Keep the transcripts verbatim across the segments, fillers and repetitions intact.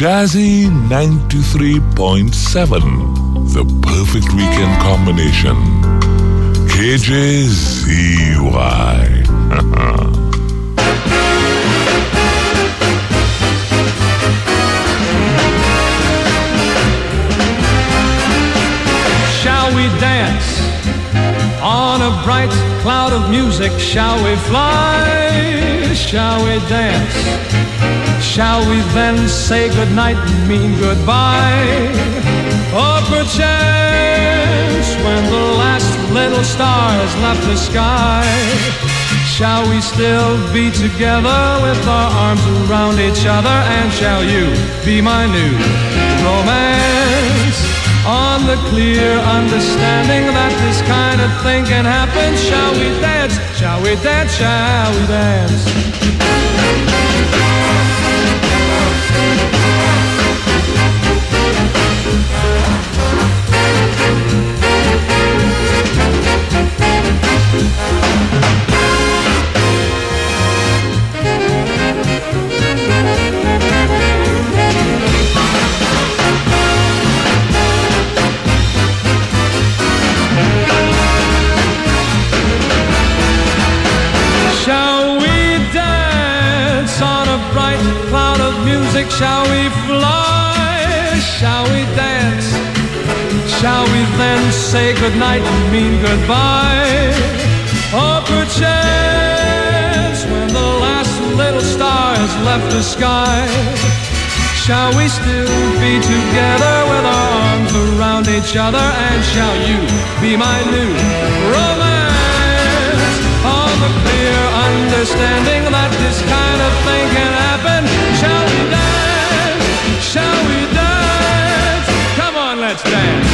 Jazzy ninety-three point seven, the perfect weekend combination. K J Z Y. Shall we dance on a bright cloud of music? Shall we fly? Shall we dance? Shall we then say goodnight and mean goodbye? Or perchance when the last little star has left the sky, shall we still be together with our arms around each other? And shall you be my new romance? On the clear understanding that this kind of thing can happen, shall we dance? Shall we dance? Shall we dance? Shall we fly? Shall we dance? Shall we then say goodnight and mean goodbye? Or perchance when the last little star has left the sky, shall we still be together with our arms around each other? And shall you be my new romance? On the clear understanding that this kind of thing can happen, shall we dance? Shall we dance? Come on, let's dance.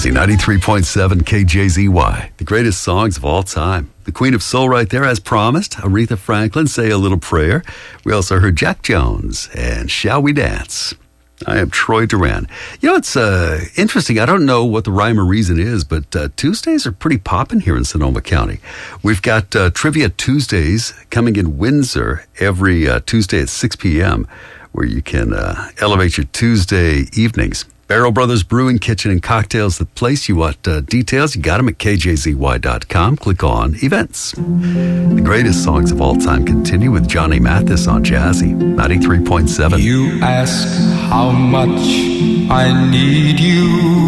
Jazzy, ninety-three point seven K J Z Y. The greatest songs of all time. The Queen of Soul right there, as promised. Aretha Franklin, Say a Little Prayer. We also heard Jack Jones and Shall We Dance. I am Troy Duran. You know, it's uh, interesting. I don't know what the rhyme or reason is, but uh, Tuesdays are pretty popping here in Sonoma County. We've got uh, Trivia Tuesdays coming in Windsor every uh, Tuesday at six p.m., where you can uh, elevate your Tuesday evenings. Barrel Brothers Brewing, Kitchen, and Cocktails, the place. You want uh, details? You got them at K J Z Y dot com. Click on Events. The greatest songs of all time continue with Johnny Mathis on Jazzy, ninety-three point seven. You ask how much I need you.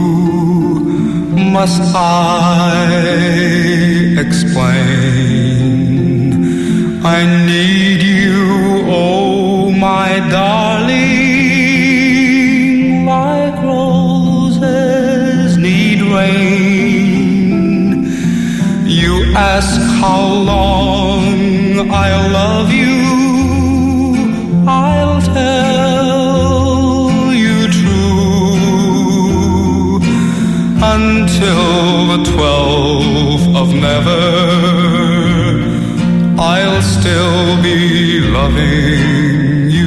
Must I explain? I need you, oh my darling. Rain. You ask how long I'll love you, I'll tell you true, until the twelfth of never, I'll still be loving you.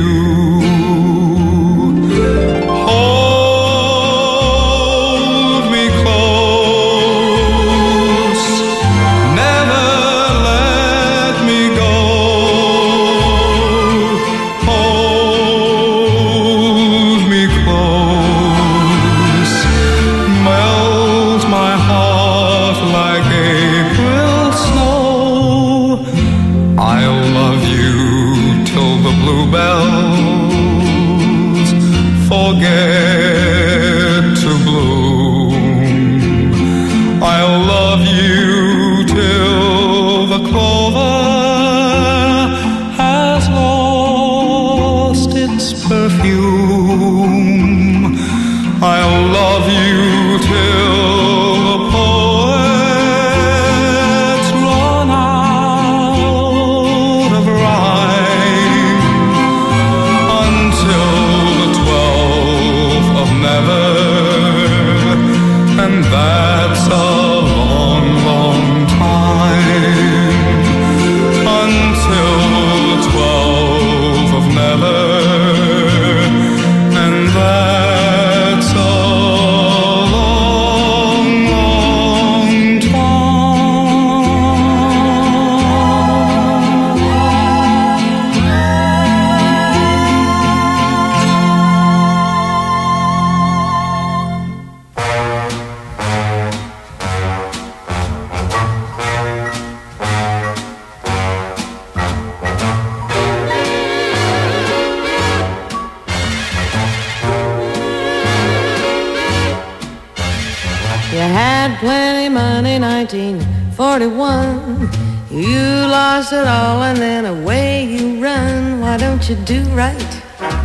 You lost it all and then away you run. Why don't you do right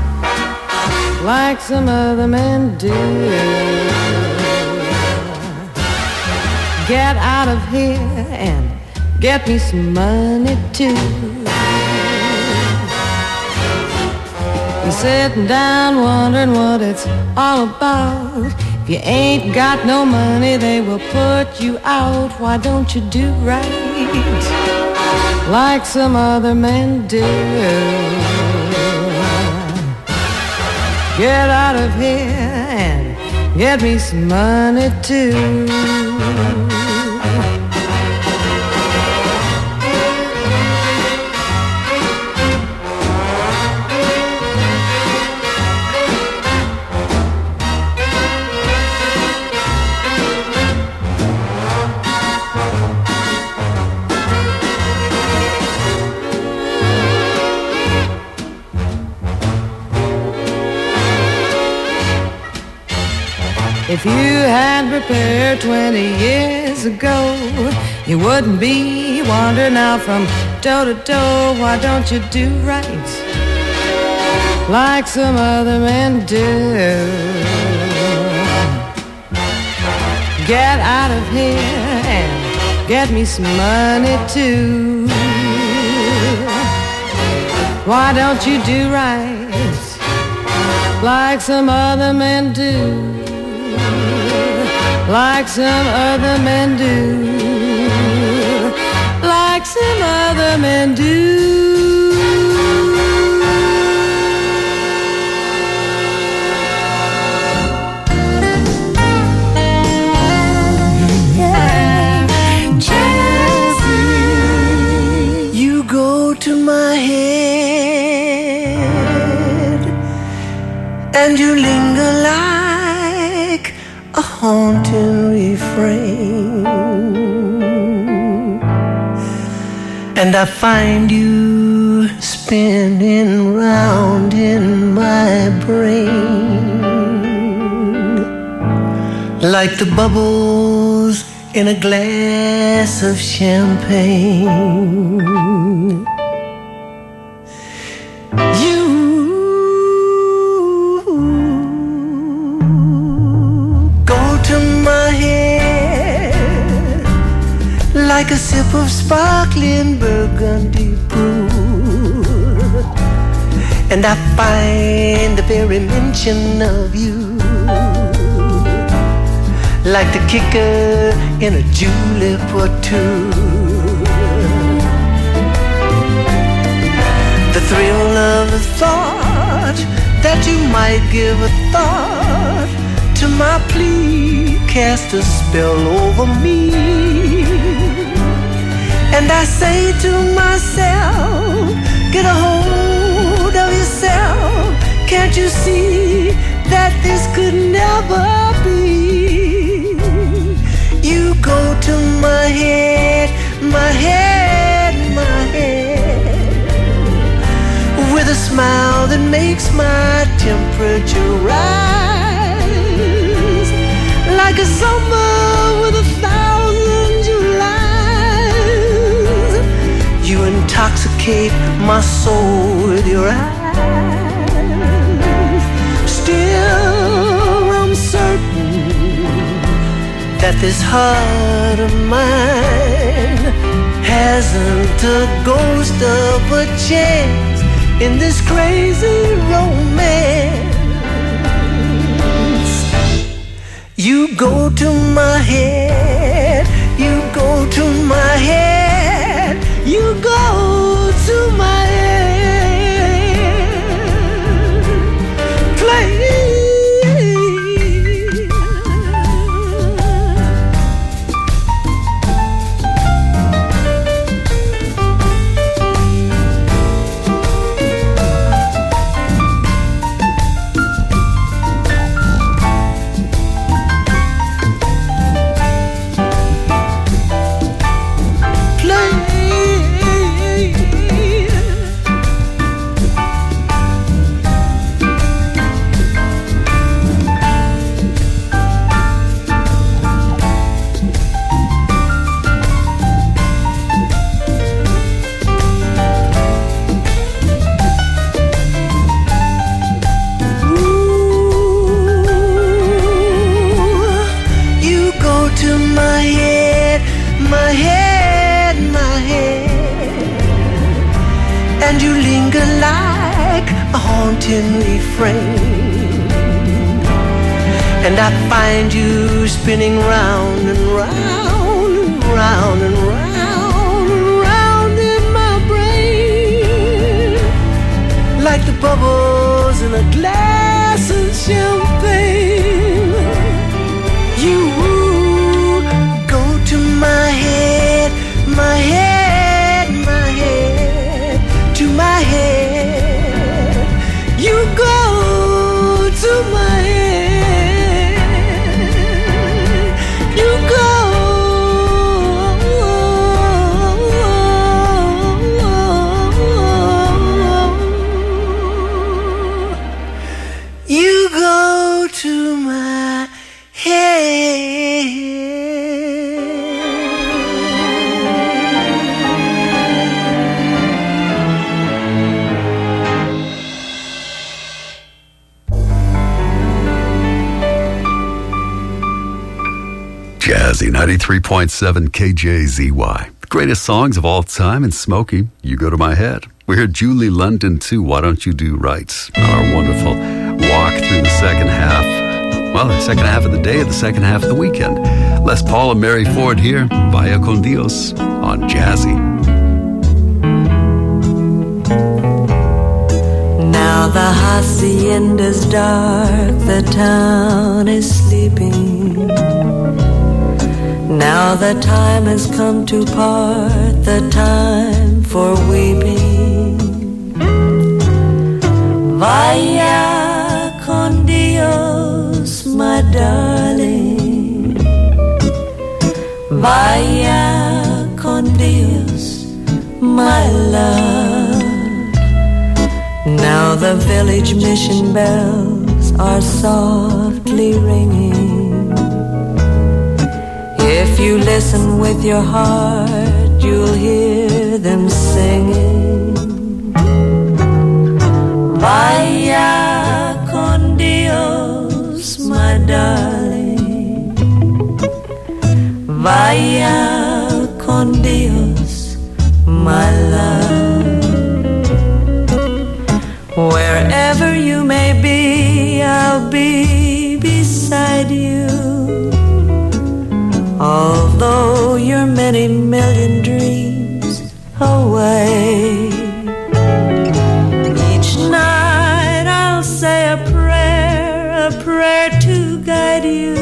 like some other men do? Get out of here and get me some money too. You're sitting down wondering what it's all about. If you ain't got no money, they will put you out. Why don't you do right like some other men do? Get out of here and get me some money too. If you had prepared twenty years ago, you wouldn't be wandering out from door to door. Why don't you do right like some other men do? Get out of here and get me some money too. Why don't you do right like some other men do? like some other men do, like some other men do. And you linger like a haunting refrain, and I find you spinning round in my brain like the bubbles in a glass of champagne. Like a sip of sparkling burgundy brew, and I find the very mention of you like the kicker in a julep or two. The thrill of the thought that you might give a thought to my plea cast a spell over me. And I say to myself, get a hold of yourself. Can't you see that this could never be? You go to my head, my head, my head, with a smile that makes my temperature rise, like a summer with a thousand Julys. You intoxicate my soul with your eyes. Still I'm certain that this heart of mine hasn't a ghost of a chance in this crazy romance. You go to my head, you go to my head, you go to my head, play. Refrain, and I find you spinning round and round and round and round and round in my brain like the bubbles in a glass of champagne. You go to my head, my head, my head, to my head. You go to my head, you go, you go to my head. Jazzy ninety-three point seven K J Z Y. The greatest songs of all time in Smokey, You Go to My Head. We heard Julie London too, Why Don't You Do Right? Our wonderful walk through the second half well, the second half of the day, the second half of the weekend. Les Paul and Mary Ford here, Vaya con Dios on Jazzy. Now the hacienda's dark, the town is sleeping. Now the time has come to part, the time for weeping. Vaya con Dios, my darling. Vaya con Dios, my love. Now the village mission bells are softly ringing. If you listen with your heart, you'll hear them singing. Vaya con Dios, my darling. Vaya con Dios, my love. Wherever you may be, I'll be beside you. Although you're many million dreams away, each night I'll say a prayer, a prayer to guide you,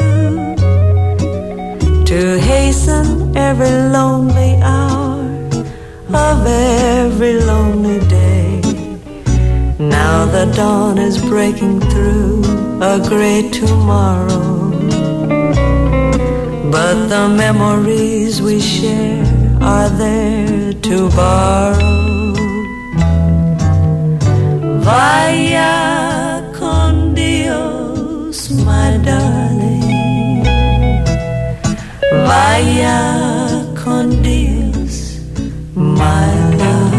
to hasten every lonely hour of every lonely day. Now the dawn is breaking through a great tomorrow, but the memories we share are there to borrow. Vaya con Dios, my darling. Vaya con Dios, my love.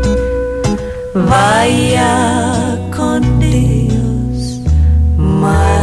Vaya con Dios, my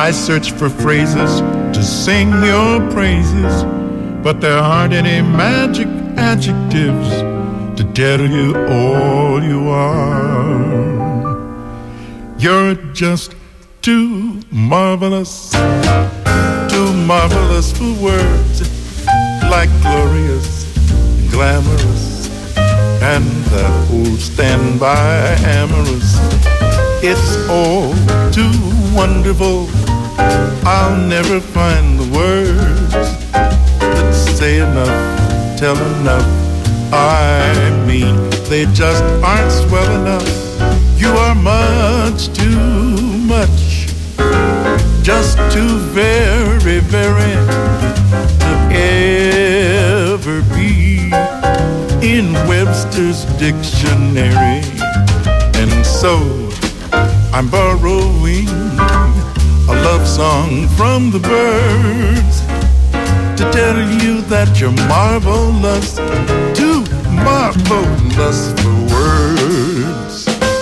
I search for phrases to sing your praises, but there aren't any magic adjectives to tell you all you are. You're just too marvelous, too marvelous for words, like glorious, glamorous, and that old standby amorous. It's all too wonderful. I'll never find the words that say enough, tell enough. I mean, they just aren't swell enough. You are much too much, just too very, very to ever be in Webster's dictionary. And so I'm borrowing a love song from the birds to tell you that you're marvelous, too marvelous for words.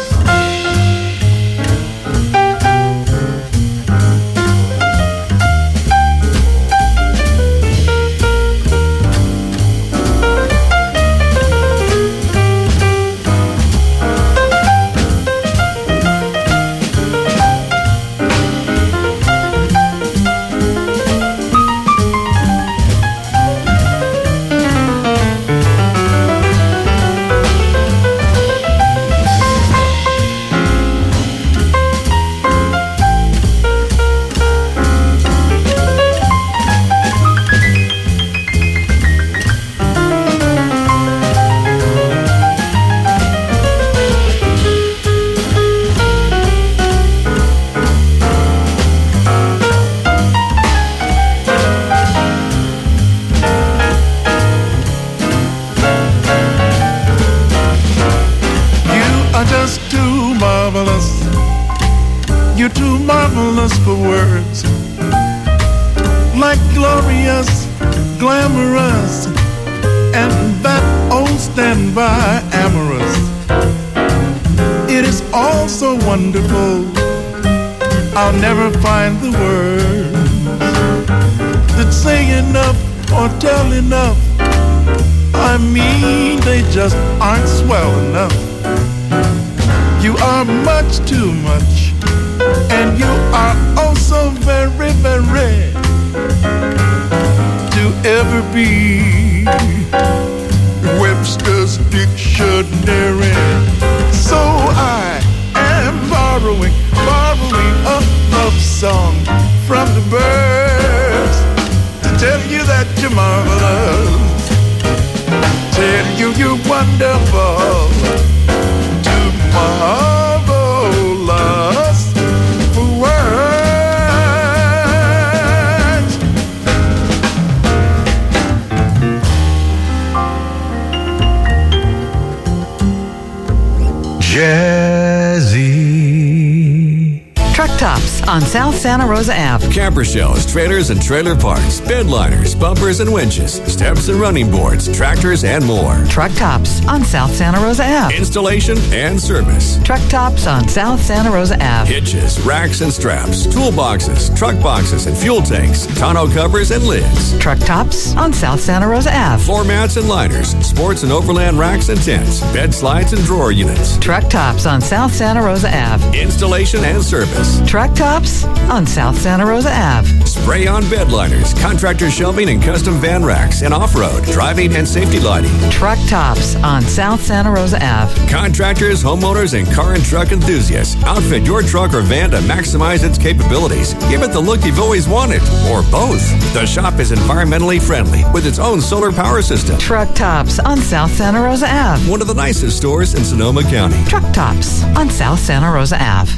You're too marvelous for words, like glorious, glamorous, and that old standby amorous. It is all so wonderful, I'll never find the words that say enough or tell enough. I mean, they just aren't swell enough. You are much too much, and you are also very, very to ever be Webster's dictionary. So I am borrowing, borrowing a love song from the birds to tell you that you're marvelous, tell you you're wonderful, too marvelous for words. Jazzy. Truck Tops on South Santa Rosa Avenue. Camper shells, trailers and trailer parts, bed liners, bumpers and winches, steps and running boards, tractors and more. Truck Tops on South Santa Rosa Avenue. Installation and service. Truck Tops on South Santa Rosa Avenue. Hitches, racks and straps, toolboxes, truck boxes and fuel tanks, tonneau covers and lids. Truck Tops on South Santa Rosa Avenue. Floor mats and liners, sports and overland racks and tents, bed slides and drawer units. Truck Tops on South Santa Rosa Avenue. Installation and service. Truck Tops on South Santa Rosa Avenue. Spray on bed liners, contractor shelving and custom van racks, and off-road, driving and safety lighting. Truck Tops on South Santa Rosa Avenue. Contractors, homeowners, and car and truck enthusiasts. Outfit your truck or van to maximize its capabilities. Give it the look you've always wanted, or both. The shop is environmentally friendly with its own solar power system. Truck Tops on South Santa Rosa Avenue. One of the nicest stores in Sonoma County. Truck Tops on South Santa Rosa Avenue.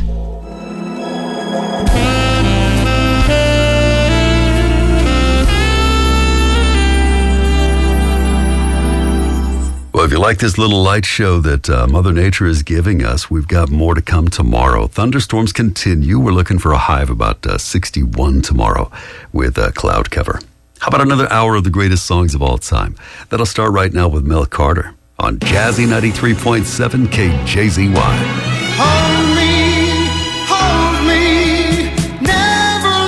Well, if you like this little light show that uh, Mother Nature is giving us, we've got more to come tomorrow. Thunderstorms continue. We're looking for a high of about uh, sixty-one tomorrow with uh, cloud cover. How about another hour of the greatest songs of all time? That'll start right now with Mel Carter on Jazzy ninety-three point seven K J Z Y. Hold me, hold me, never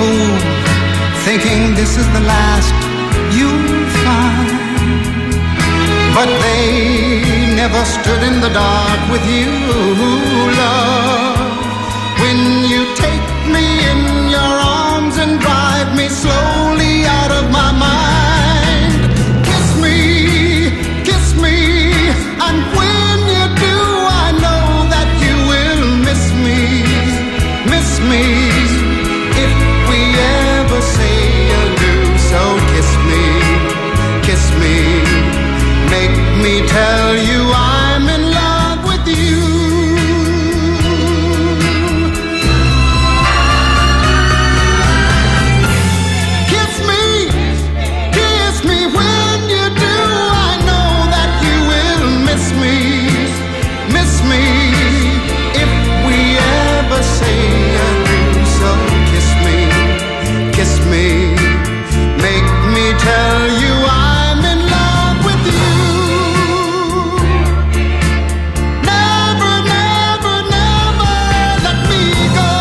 fool, thinking this is the last you'll find. But they never stood in the dark with you, love. When you take me in your arms and drive me slowly out of my mind, kiss me, kiss me, and when you do, I know that you will miss me, miss me. If we ever say adieu, so kiss me, kiss me, make me tell you I'm in love with you. Kiss me, kiss me, when you do, I know that you will miss me, miss me. If we ever say adieu, so kiss me, kiss me, make me tell you I'm in love with you. Never, never, never let me go.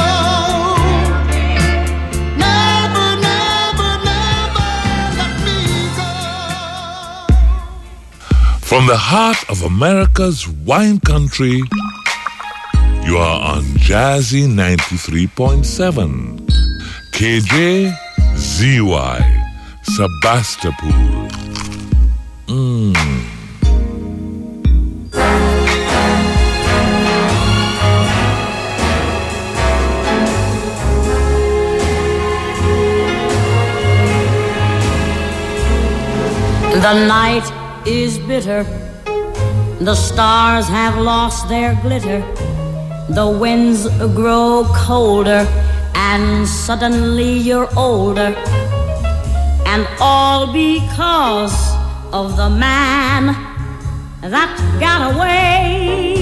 Never, never, never let me go. From the heart of America's wine country, you are on Jazzy ninety-three point seven. K J Z Y, Sebastopol. Mm. The night is bitter, the stars have lost their glitter, the winds grow colder, and suddenly you're older, and all because of the man that got away.